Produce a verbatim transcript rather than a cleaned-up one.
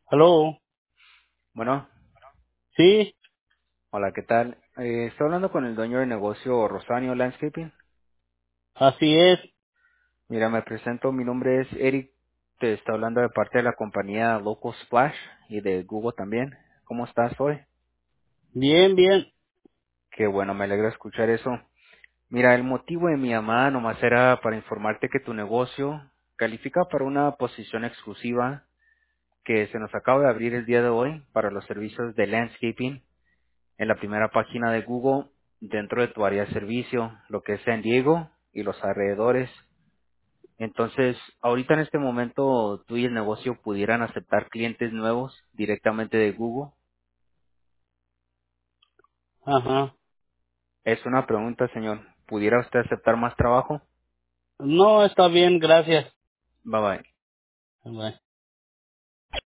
Aló, Bueno, sí, hola, ¿qué tal? Eh, estoy hablando con el dueño del negocio Rosanio Landscaping. así es. Mira, me presento, mi nombre es Eric, te estoy hablando de parte de la compañía Local Splash y de Google también. ¿Cómo estás hoy? Bien, bien. Qué bueno, me alegra escuchar eso. Mira, el motivo de mi llamada nomás era para informarte que tu negocio califica para una posición exclusiva que se nos acaba de abrir el día de hoy para los servicios de landscaping en la primera página de Google dentro de tu área de servicio, lo que es San Diego y los alrededores. Entonces, ahorita en este momento tú y el negocio pudieran aceptar clientes nuevos directamente de Google. Ajá. Es una pregunta, señor. ¿Pudiera usted aceptar más trabajo? No, está bien, gracias. Bye bye. Bye.